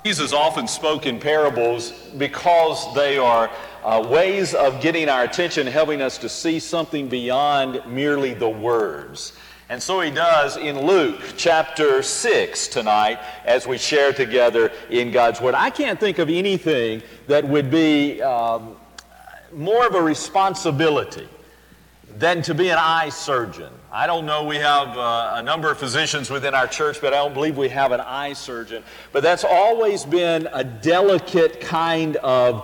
Jesus often spoke in parables because they are ways of getting our attention, helping us to see something beyond merely the words. And so he does in Luke chapter 6 tonight as we share together in God's Word. I can't think of anything that would be more of a responsibility than to be an eye surgeon. I don't know, we have a number of physicians within our church, but I don't believe we have an eye surgeon. But that's always been a delicate kind of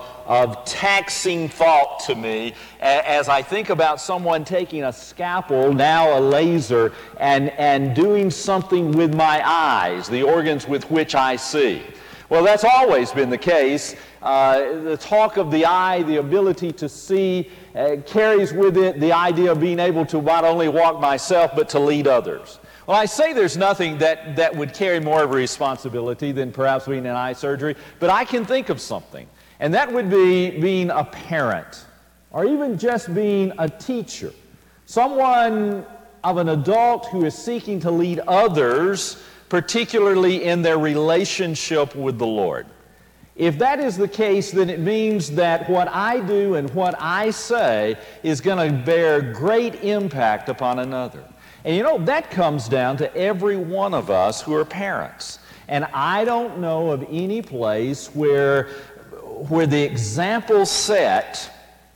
taxing thought to me as I think about someone taking a scalpel, now a laser, and doing something with my eyes, the organs with which I see. Well, that's always been the case. The talk of the eye, the ability to see, carries with it the idea of being able to not only walk myself, but to lead others. Well, I say there's nothing that would carry more of a responsibility than perhaps being an eye surgery, but I can think of something, and that would be being a parent, or even just being a teacher. Someone of an adult who is seeking to lead others, particularly in their relationship with the Lord. If that is the case, then it means that what I do and what I say is going to bear great impact upon another. And you know, that comes down to every one of us who are parents. And I don't know of any place where the example set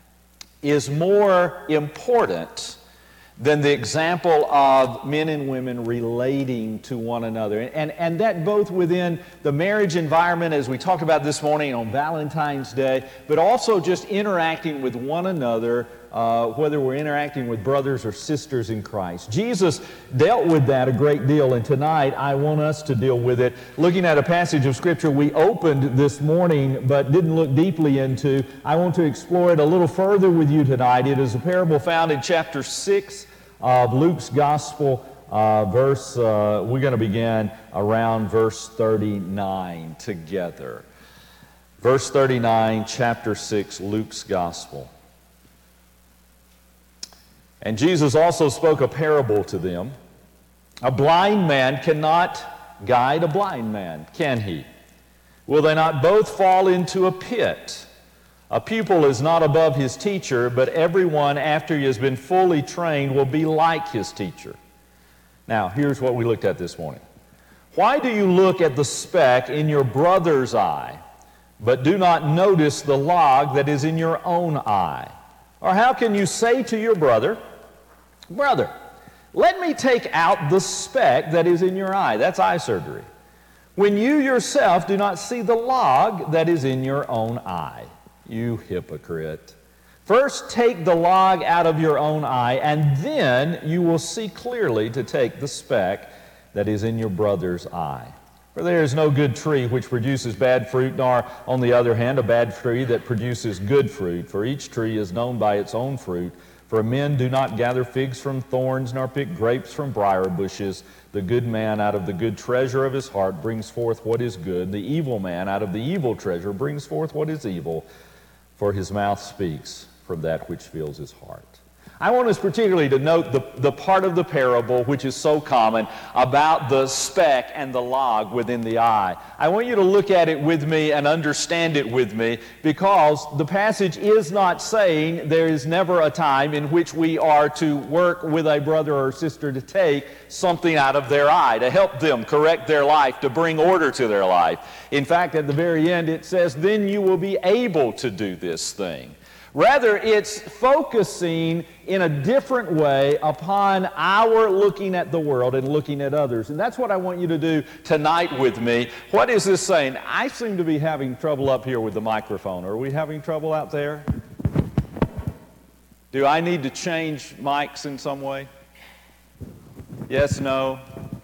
is more important than the example of men and women relating to one another. And that both within the marriage environment, as we talked about this morning on Valentine's Day, but also just interacting with one another, whether we're interacting with brothers or sisters in Christ. Jesus dealt with that a great deal, and tonight I want us to deal with it. Looking at a passage of Scripture we opened this morning but didn't look deeply into, I want to explore it a little further with you tonight. It is a parable found in chapter 6 of Luke's Gospel, we're going to begin around verse 39 together. Verse 39, chapter 6, Luke's Gospel. And Jesus also spoke a parable to them. A blind man cannot guide a blind man, can he? Will they not both fall into a pit? A pupil is not above his teacher, but everyone after he has been fully trained will be like his teacher. Now, here's what we looked at this morning. Why do you look at the speck in your brother's eye, but do not notice the log that is in your own eye? Or how can you say to your brother, "Brother, let me take out the speck that is in your eye"? That's eye surgery. When you yourself do not see the log that is in your own eye. You hypocrite. First take the log out of your own eye, and then you will see clearly to take the speck that is in your brother's eye. For there is no good tree which produces bad fruit, nor, on the other hand, a bad tree that produces good fruit. For each tree is known by its own fruit. For men do not gather figs from thorns, nor pick grapes from briar bushes. The good man out of the good treasure of his heart brings forth what is good. The evil man out of the evil treasure brings forth what is evil. For his mouth speaks from that which fills his heart. I want us particularly to note the part of the parable which is so common about the speck and the log within the eye. I want you to look at it with me and understand it with me, because the passage is not saying there is never a time in which we are to work with a brother or sister to take something out of their eye, to help them correct their life, to bring order to their life. In fact, at the very end it says, then you will be able to do this thing. Rather, it's focusing in a different way upon our looking at the world and looking at others. And that's what I want you to do tonight with me. What is this saying? I seem to be having trouble up here with the microphone. Are we having trouble out there? Do I need to change mics in some way? Yes, no?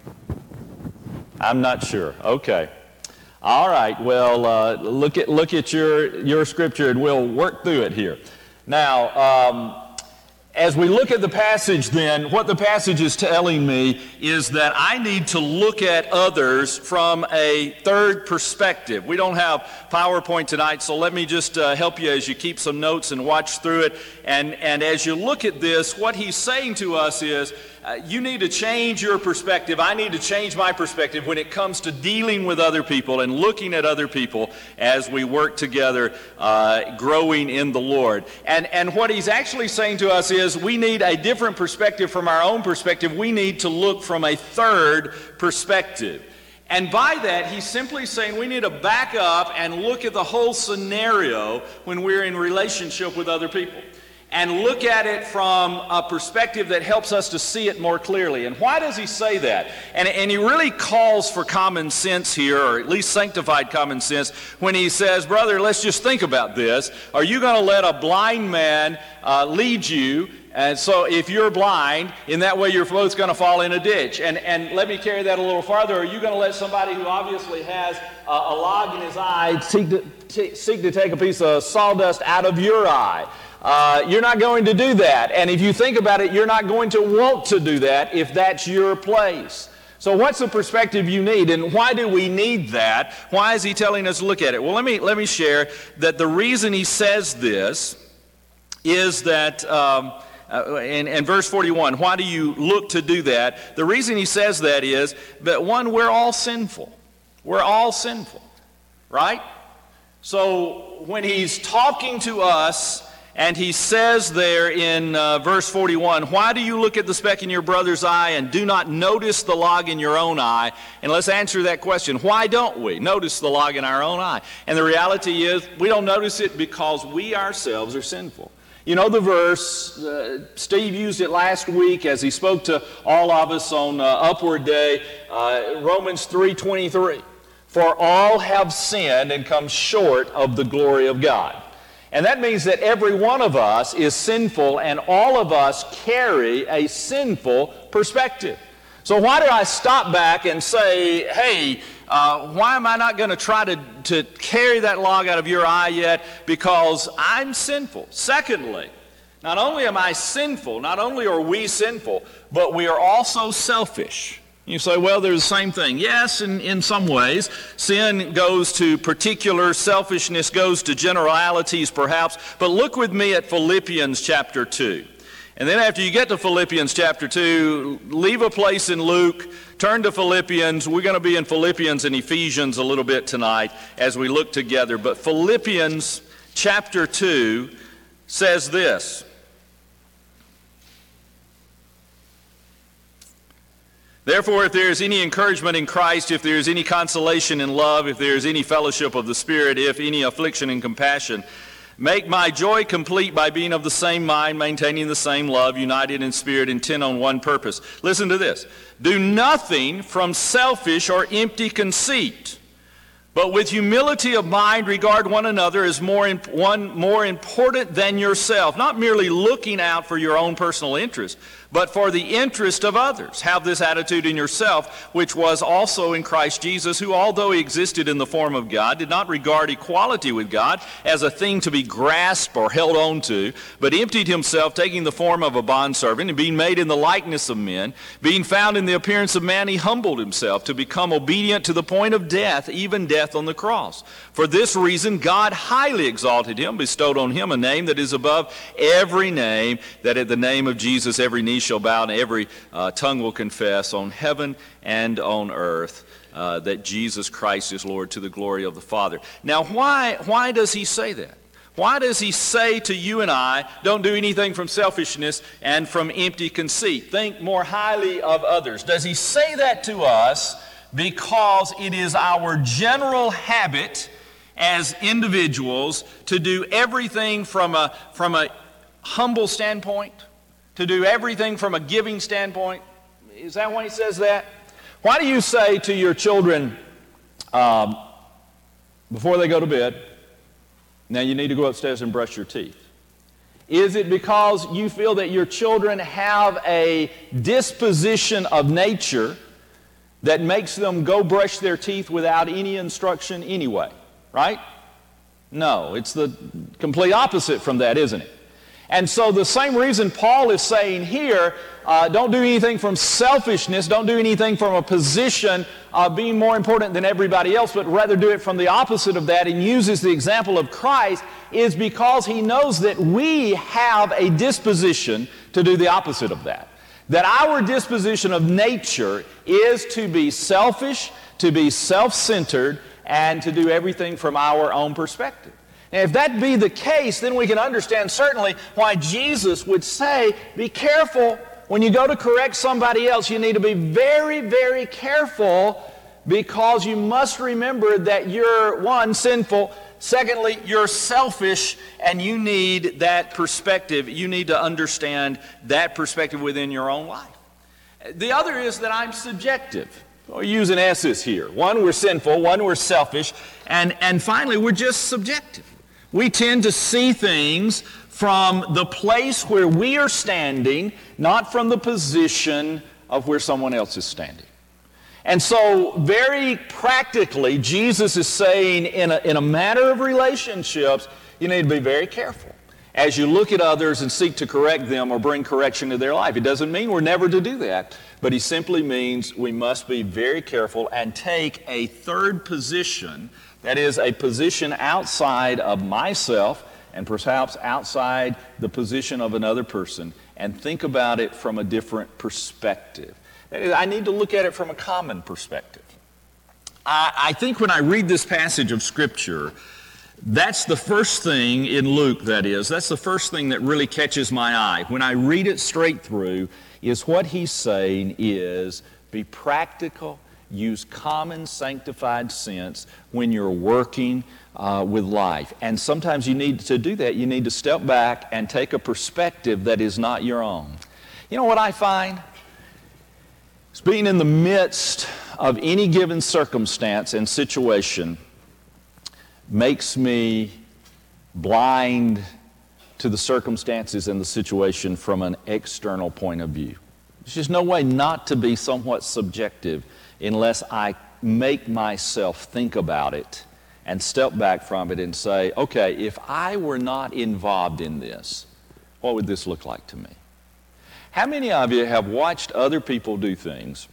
I'm not sure. Okay. All right, well, look at your scripture, and we'll work through it here. Now, as we look at the passage then, what the passage is telling me is that I need to look at others from a third perspective. We don't have PowerPoint tonight, so let me just help you as you keep some notes and watch through it. And as you look at this, what he's saying to us is, You need to change your perspective. I need to change my perspective when it comes to dealing with other people and looking at other people as we work together, growing in the Lord. And what he's actually saying to us is we need a different perspective from our own perspective. We need to look from a third perspective. And by that, he's simply saying we need to back up and look at the whole scenario when we're in relationship with other people, and look at it from a perspective that helps us to see it more clearly. And why does he say that? And he really calls for common sense here, or at least sanctified common sense, when he says, brother, let's just think about this. Are you going to let a blind man lead you? And so if you're blind, in that way you're both going to fall in a ditch. And let me carry that a little farther. Are you going to let somebody who obviously has a log in his eye seek to take a piece of sawdust out of your eye? You're not going to do that. And if you think about it, you're not going to want to do that if that's your place. So what's the perspective you need, and why do we need that? Why is he telling us to look at it? Well, let me share that the reason he says this is that in verse 41, why do you look to do that? The reason he says that is that, one, we're all sinful. We're all sinful, right? So when he's talking to us, and he says there in verse 41, why do you look at the speck in your brother's eye and do not notice the log in your own eye? And let's answer that question. Why don't we notice the log in our own eye? And the reality is we don't notice it because we ourselves are sinful. You know the verse, Steve used it last week as he spoke to all of us on Upward Day, Romans 3:23. For all have sinned and come short of the glory of God. And that means that every one of us is sinful, and all of us carry a sinful perspective. So why do I stop back and say, hey, why am I not going to try to carry that log out of your eye yet? Because I'm sinful. Secondly, not only am I sinful, not only are we sinful, but we are also selfish. You say, well, they're the same thing. Yes, in some ways. Sin goes to particular, selfishness goes to generalities perhaps. But look with me at Philippians chapter 2. And then after you get to Philippians chapter 2, leave a place in Luke, turn to Philippians. We're going to be in Philippians and Ephesians a little bit tonight as we look together. But Philippians chapter 2 says this. Therefore, if there is any encouragement in Christ, if there is any consolation in love, if there is any fellowship of the Spirit, if any affliction and compassion, make my joy complete by being of the same mind, maintaining the same love, united in spirit, intent on one purpose. Listen to this. Do nothing from selfish or empty conceit, but with humility of mind regard one another as more important than yourself, not merely looking out for your own personal interest, but for the interest of others. Have this attitude in yourself, which was also in Christ Jesus, who, although he existed in the form of God, did not regard equality with God as a thing to be grasped or held on to, but emptied himself, taking the form of a bondservant, and being made in the likeness of men. Being found in the appearance of man, he humbled himself to become obedient to the point of death, even death on the cross. For this reason, God highly exalted him, bestowed on him a name that is above every name, that at the name of Jesus every knee shall bow and every tongue will confess on heaven and on earth that Jesus Christ is Lord, to the glory of the Father. Now, why does he say that? Why does he say to you and I, don't do anything from selfishness and from empty conceit? Think more highly of others. Does he say that to us because it is our general habit as individuals to do everything from a humble standpoint? To do everything from a giving standpoint? Is that why he says that? Why do you say to your children before they go to bed, now you need to go upstairs and brush your teeth? Is it because you feel that your children have a disposition of nature that makes them go brush their teeth without any instruction anyway? Right? No, it's the complete opposite from that, isn't it? And so the same reason Paul is saying here, don't do anything from selfishness, don't do anything from a position of being more important than everybody else, but rather do it from the opposite of that, and uses the example of Christ, is because he knows that we have a disposition to do the opposite of that. That our disposition of nature is to be selfish, to be self-centered, and to do everything from our own perspective. And if that be the case, then we can understand certainly why Jesus would say, be careful when you go to correct somebody else. You need to be very, very careful, because you must remember that you're, one, sinful, secondly, you're selfish, and you need that perspective. You need to understand that perspective within your own life. The other is that I'm subjective. We're using S's here. One, we're sinful. One, we're selfish. And finally, we're just subjective. We tend to see things from the place where we are standing, not from the position of where someone else is standing. And so, very practically, Jesus is saying in a matter of relationships, you need to be very careful as you look at others and seek to correct them or bring correction to their life. It doesn't mean we're never to do that, but he simply means we must be very careful and take a third position, that is, a position outside of myself and perhaps outside the position of another person, and think about it from a different perspective. I need to look at it from a common perspective. I think when I read this passage of Scripture, that's the first thing in Luke, that's the first thing that really catches my eye. When I read it straight through, is what he's saying is be practical, use common sanctified sense when you're working with life. And sometimes you need to do that. You need to step back and take a perspective that is not your own. You know what I find? It's being in the midst of any given circumstance and situation makes me blind to the circumstances and the situation from an external point of view. There's just no way not to be somewhat subjective unless I make myself think about it and step back from it and say, okay, if I were not involved in this, what would this look like to me? How many of you have watched other people do things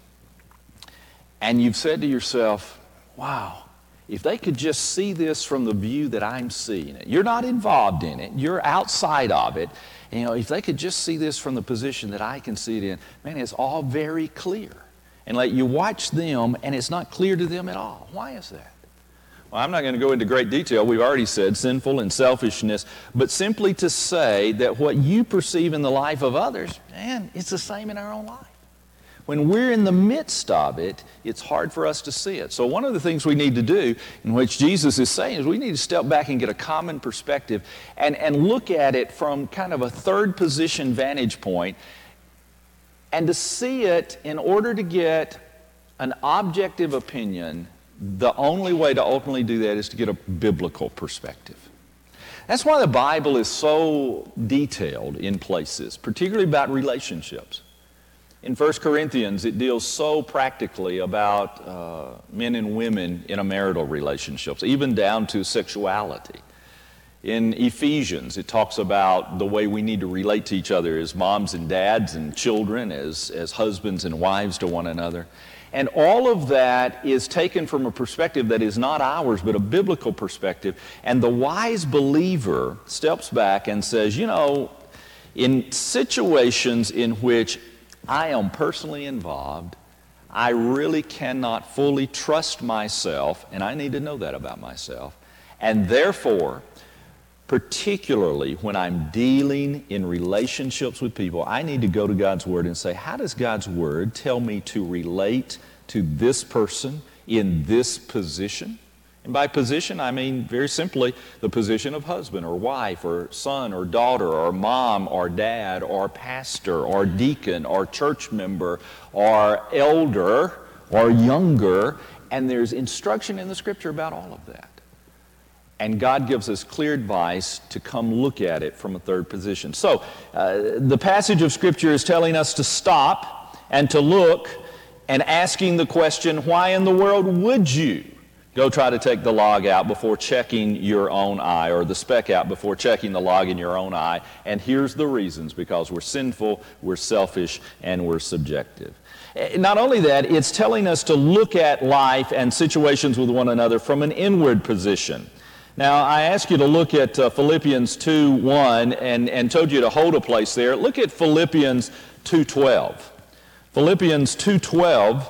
and you've said to yourself, wow, if they could just see this from the view that I'm seeing it. You're not involved in it. You're outside of it. And, if they could just see this from the position that I can see it in, man, it's all very clear. And you watch them and it's not clear to them at all. Why is that? Well, I'm not going to go into great detail. We've already said sinful and selfishness, but simply to say that what you perceive in the life of others, man, it's the same in our own life. When we're in the midst of it, it's hard for us to see it. So one of the things we need to do, in which Jesus is saying, is we need to step back and get a common perspective and look at it from kind of a third position vantage point, and to see it in order to get an objective opinion. The only way to ultimately do that is to get a biblical perspective. That's why the Bible is so detailed in places, particularly about relationships. In 1 Corinthians, it deals so practically about men and women in a marital relationships, even down to sexuality. In Ephesians, it talks about the way we need to relate to each other as moms and dads and children, as husbands and wives to one another. And all of that is taken from a perspective that is not ours, but a biblical perspective. And the wise believer steps back and says, in situations in which I am personally involved, I really cannot fully trust myself, and I need to know that about myself. And therefore, particularly when I'm dealing in relationships with people, I need to go to God's Word and say, how does God's Word tell me to relate to this person in this position? And by position, I mean very simply the position of husband or wife or son or daughter or mom or dad or pastor or deacon or church member or elder or younger. And there's instruction in the Scripture about all of that. And God gives us clear advice to come look at it from a third position. So the passage of Scripture is telling us to stop and to look and asking the question, why in the world would you go try to take the log out before checking your own eye, or the speck out before checking the log in your own eye? And here's the reasons: because we're sinful, we're selfish, and we're subjective. Not only that, it's telling us to look at life and situations with one another from an inward position. Now, I asked you to look at Philippians 2:1 and told you to hold a place there. Look at Philippians 2:12. Philippians 2:12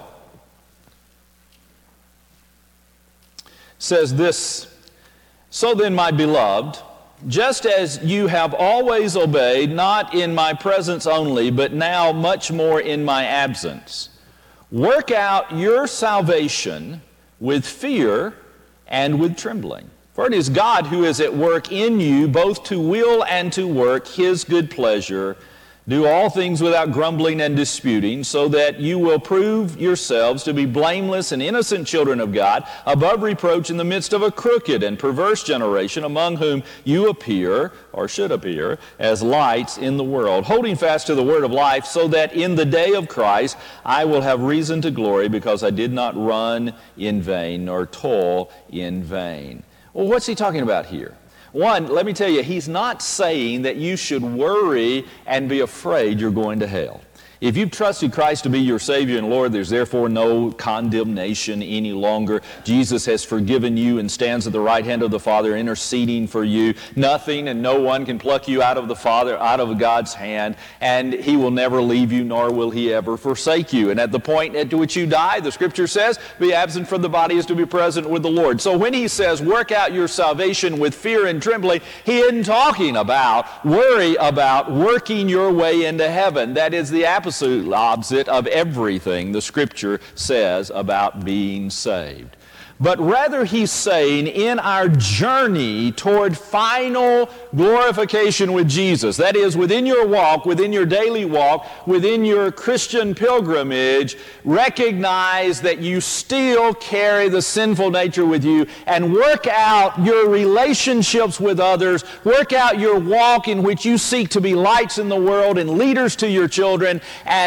says this, "So then, my beloved, just as you have always obeyed, not in my presence only, but now much more in my absence, work out your salvation with fear and with trembling. For it is God who is at work in you, both to will and to work His good pleasure. Do all things without grumbling and disputing, so that you will prove yourselves to be blameless and innocent children of God, above reproach in the midst of a crooked and perverse generation, among whom you appear, or should appear, as lights in the world, holding fast to the word of life, so that in the day of Christ I will have reason to glory, because I did not run in vain, nor toil in vain." Well, what's he talking about here? One, let me tell you, he's not saying that you should worry and be afraid you're going to hell. If you've trusted Christ to be your Savior and Lord, there's therefore no condemnation any longer. Jesus has forgiven you and stands at the right hand of the Father interceding for you. Nothing and no one can pluck you out of the Father, out of God's hand, and He will never leave you, nor will He ever forsake you. And at the point at which you die, the Scripture says, be absent from the body is to be present with the Lord. So when He says, work out your salvation with fear and trembling, He isn't talking about worry about working your way into heaven. That is the opposite of everything the Scripture says about being saved. But rather he's saying in our journey toward final glorification with Jesus, that is within your walk, within your daily walk, within your Christian pilgrimage, recognize that you still carry the sinful nature with you, and work out your relationships with others, work out your walk in which you seek to be lights in the world and leaders to your children,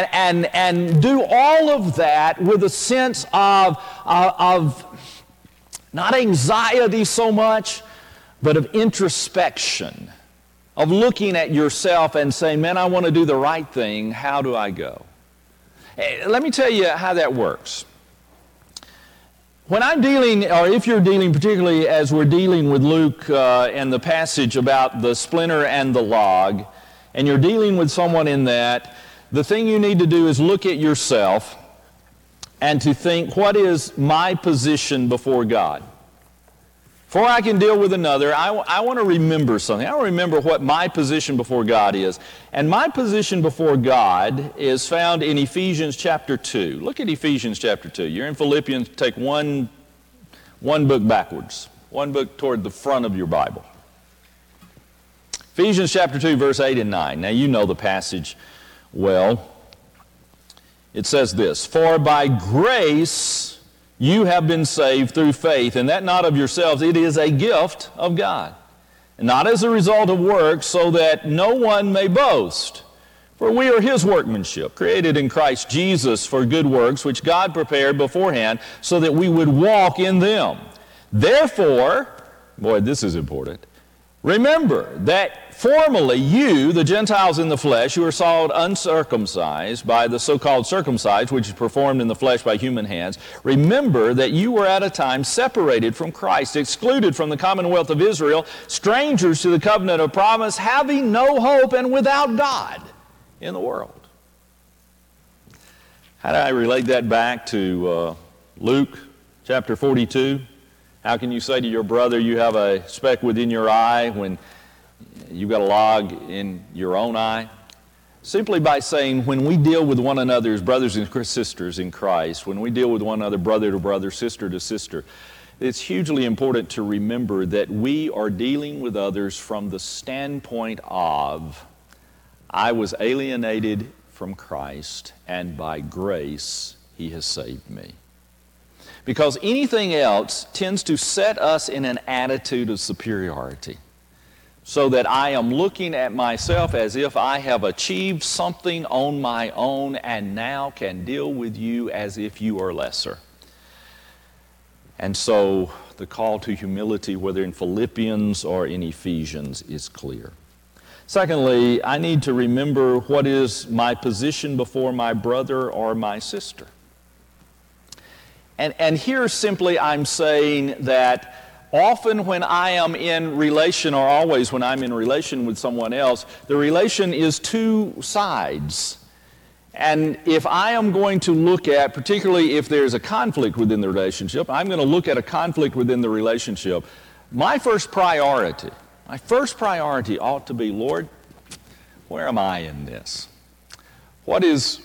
and do all of that with a sense of not anxiety so much, but of introspection, of looking at yourself and saying, man, I want to do the right thing. How do I go? Let me tell you how that works. When I'm dealing, or if you're dealing, particularly as we're dealing with Luke and the passage about the splinter and the log, and you're dealing with someone in that, the thing you need to do is look at yourself and to think, what is my position before God? Before I can deal with another, I want to remember something. I want to remember what my position before God is. And my position before God is found in Ephesians chapter 2. Look at Ephesians chapter 2. You're in Philippians, take one book backwards, one book toward the front of your Bible. Ephesians chapter 2, verse 8 and 9. Now you know the passage well. It says this, "For by grace you have been saved through faith, and that not of yourselves, it is a gift of God, and not as a result of works, so that no one may boast. For we are His workmanship, created in Christ Jesus for good works, which God prepared beforehand, so that we would walk in them. Therefore," boy, this is important, "remember that formerly you, the Gentiles in the flesh, who are called uncircumcised by the so-called circumcised, which is performed in the flesh by human hands, remember that you were at a time separated from Christ, excluded from the commonwealth of Israel, strangers to the covenant of promise, having no hope and without God in the world." How do I relate that back to Luke chapter 42? How can you say to your brother you have a speck within your eye when you've got a log in your own eye? Simply by saying, when we deal with one another as brothers and sisters in Christ, when we deal with one another brother to brother, sister to sister, it's hugely important to remember that we are dealing with others from the standpoint of, I was alienated from Christ, and by grace He has saved me. Because anything else tends to set us in an attitude of superiority, so that I am looking at myself as if I have achieved something on my own and now can deal with you as if you are lesser. And so the call to humility, whether in Philippians or in Ephesians, is clear. Secondly, I need to remember what is my position before my brother or my sister. And here simply I'm saying that often when I am in relation, or always when I'm in relation with someone else, the relation is two sides. And if I am going to look at, particularly if there's a conflict within the relationship, I'm going to look at a conflict within the relationship. My first priority ought to be, Lord, where am I in this? What is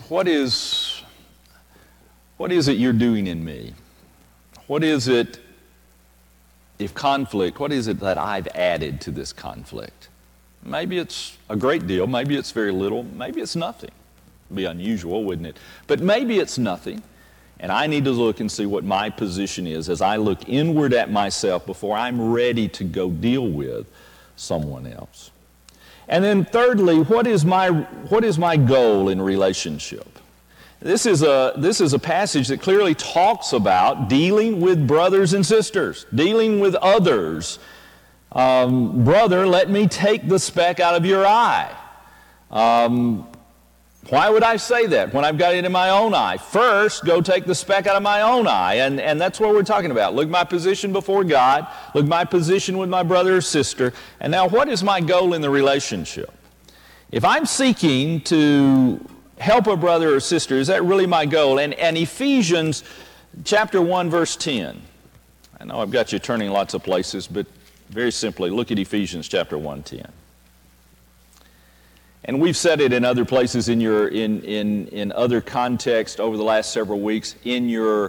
it you're doing in me? What is it, if conflict, what is it that I've added to this conflict? Maybe it's a great deal, maybe it's very little, maybe it's nothing. It'd be unusual, wouldn't it? But maybe it's nothing, and I need to look and see what my position is as I look inward at myself before I'm ready to go deal with someone else. And then thirdly, what is my goal in relationship? This is a passage that clearly talks about dealing with brothers and sisters, dealing with others. Brother, let me take the speck out of your eye. Why would I say that when I've got it in my own eye? First, go take the speck out of my own eye, and that's what we're talking about. Look at my position before God, look at my position with my brother or sister, and now what is my goal in the relationship? If I'm seeking to help a brother or sister, is that really my goal? And Ephesians chapter 1, verse 10. I know I've got you turning lots of places, but very simply, look at Ephesians chapter 1:10. And we've said it in other places in other contexts over the last several weeks. In your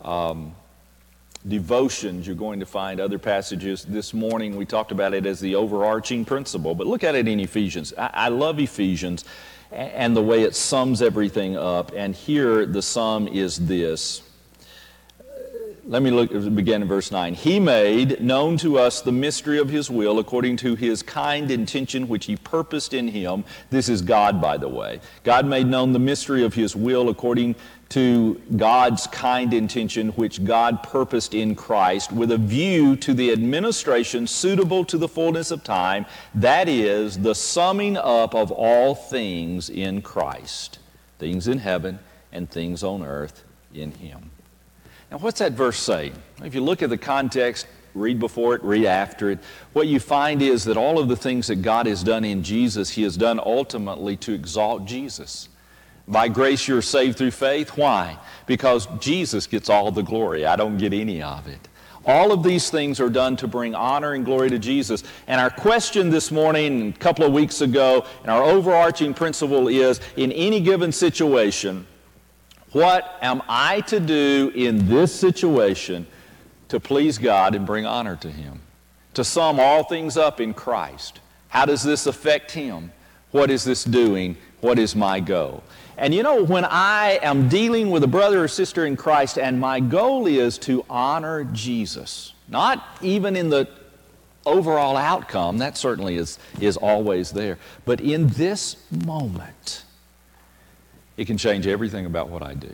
devotions, you're going to find other passages. This morning we talked about it as the overarching principle, but look at it in Ephesians. I love Ephesians and the way it sums everything up. And here the sum is this. Let me begin in verse 9. He made known to us the mystery of His will according to His kind intention which He purposed in Him. This is God, by the way. God made known the mystery of His will according to God's kind intention which God purposed in Christ with a view to the administration suitable to the fullness of time, that is, the summing up of all things in Christ, things in heaven and things on earth in Him. Now, what's that verse say? If you look at the context, read before it, read after it, what you find is that all of the things that God has done in Jesus, He has done ultimately to exalt Jesus. By grace you're saved through faith. Why? Because Jesus gets all the glory. I don't get any of it. All of these things are done to bring honor and glory to Jesus. And our question this morning, a couple of weeks ago, and our overarching principle is, in any given situation, what am I to do in this situation to please God and bring honor to Him? To sum all things up in Christ. How does this affect Him? What is this doing? What is my goal? And you know, when I am dealing with a brother or sister in Christ and my goal is to honor Jesus, not even in the overall outcome, that certainly is always there, but in this moment, it can change everything about what I do.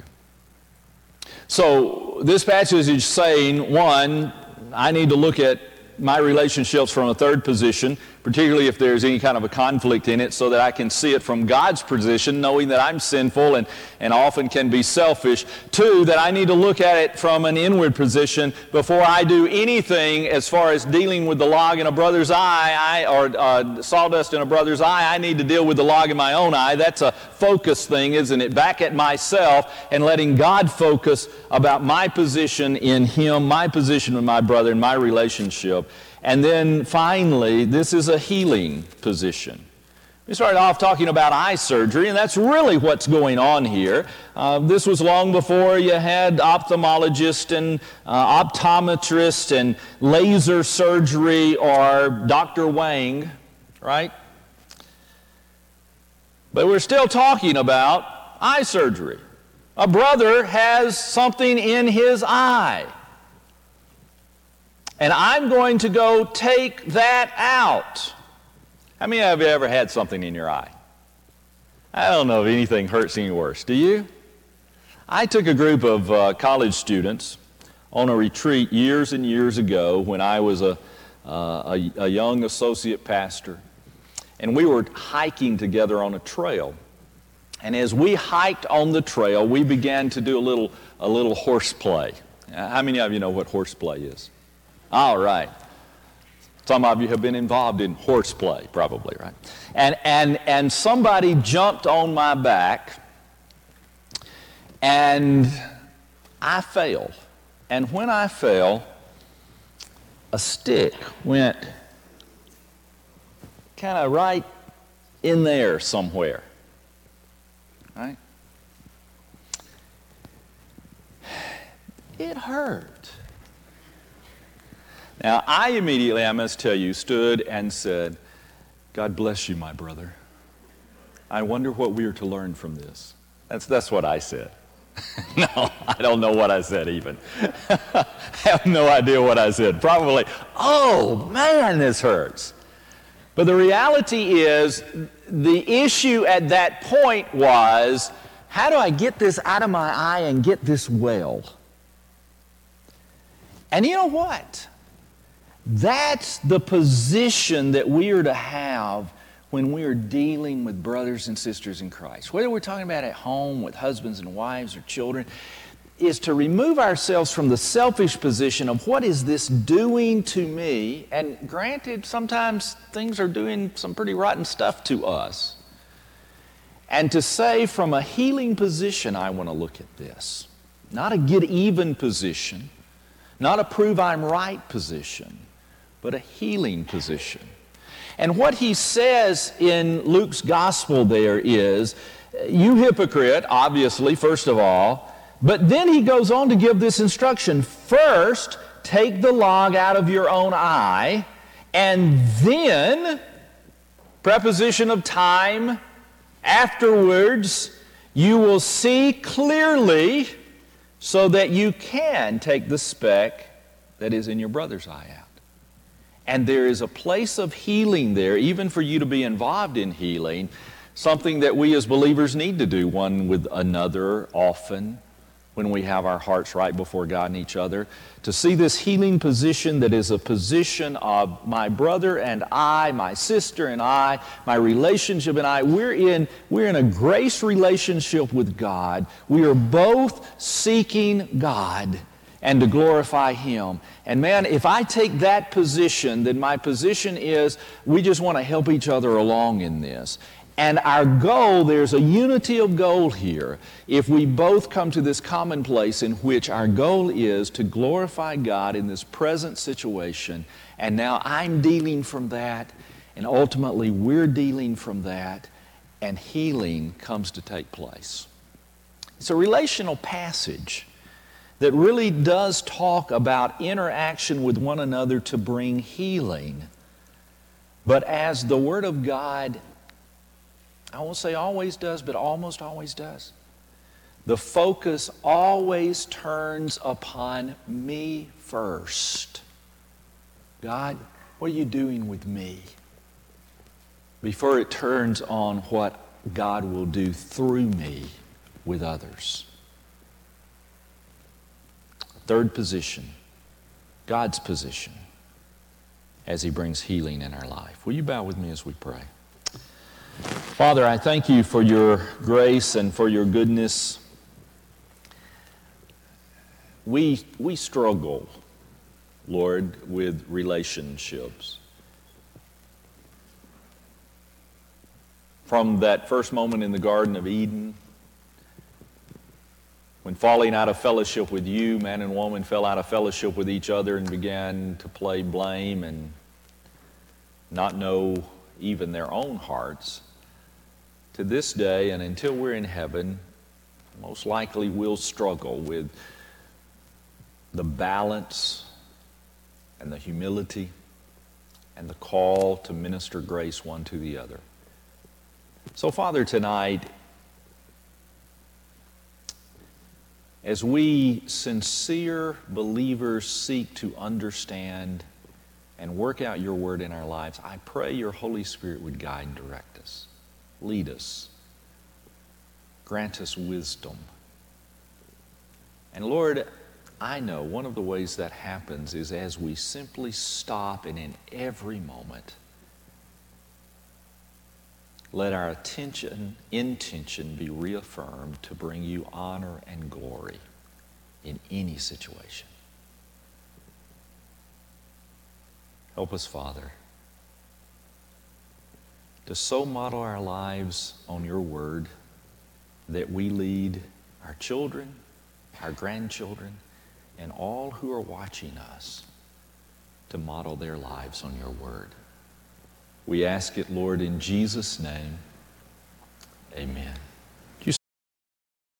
So this passage is saying, one, I need to look at my relationships from a third position, particularly if there's any kind of a conflict in it, so that I can see it from God's position, knowing that I'm sinful and often can be selfish. Two, that I need to look at it from an inward position before I do anything as far as dealing with the log in a brother's eye, or sawdust in a brother's eye. I need to deal with the log in my own eye. That's a focus thing, isn't it? Back at myself and letting God focus about my position in Him, my position with my brother, and my relationship. And then finally, this is a healing position. We started off talking about eye surgery, and that's really what's going on here. This was long before you had ophthalmologists and optometrists and laser surgery or Dr. Wang, right? But we're still talking about eye surgery. A brother has something in his eye. And I'm going to go take that out. How many of you ever had something in your eye? I don't know if anything hurts any worse. Do you? I took a group of college students on a retreat years and years ago when I was a young associate pastor. And we were hiking together on a trail. And as we hiked on the trail, we began to do a little horseplay. How many of you know what horseplay is? All right. Some of you have been involved in horseplay, probably, right? And somebody jumped on my back And I fell. And when I fell, a stick went kind of right in there somewhere. Right? It hurt. Now, I immediately, I must tell you, stood and said, God bless you, my brother. I wonder what we are to learn from this. That's what I said. No, I don't know what I said even. I have no idea what I said. Probably, oh man, this hurts. But the reality is, the issue at that point was, how do I get this out of my eye and get this well? And you know what? That's the position that we are to have when we are dealing with brothers and sisters in Christ. Whether we're talking about at home with husbands and wives or children, is to remove ourselves from the selfish position of what is this doing to me? And granted, sometimes things are doing some pretty rotten stuff to us. And to say from a healing position, I want to look at this. Not a get even position, not a prove I'm right position, but a healing position. And what he says in Luke's gospel there is, you hypocrite, obviously, first of all, but then he goes on to give this instruction. First, take the log out of your own eye, and then, preposition of time, afterwards, you will see clearly so that you can take the speck that is in your brother's eye out. And there is a place of healing there, even for you to be involved in healing, something that we as believers need to do one with another often when we have our hearts right before God and each other. To see this healing position that is a position of my brother and I, my sister and I, my relationship and I, we're in a grace relationship with God. We are both seeking God and to glorify Him. And man, if I take that position, then my position is we just want to help each other along in this. And our goal, there's a unity of goal here. If we both come to this common place in which our goal is to glorify God in this present situation, and now I'm dealing from that, and ultimately we're dealing from that, and healing comes to take place. It's a relational passage that really does talk about interaction with one another to bring healing. But as the Word of God, I won't say always does, but almost always does, the focus always turns upon me first. God, what are you doing with me? Before it turns on what God will do through me with others. Third position, God's position as He brings healing in our life. Will you bow with me as we pray? Father, I thank you for your grace and for your goodness. We struggle, Lord, with relationships. From that first moment in the Garden of Eden, when falling out of fellowship with you, man and woman fell out of fellowship with each other and began to play blame and not know even their own hearts, to this day and until we're in heaven, most likely we'll struggle with the balance and the humility and the call to minister grace one to the other. So, Father, tonight, as we sincere believers seek to understand and work out your word in our lives, I pray your Holy Spirit would guide and direct us, lead us, grant us wisdom. And Lord, I know one of the ways that happens is as we simply stop and in every moment let our intention be reaffirmed to bring you honor and glory in any situation. Help us, Father, to so model our lives on your word that we lead our children, our grandchildren, and all who are watching us to model their lives on your word. We ask it, Lord, in Jesus' name. Amen.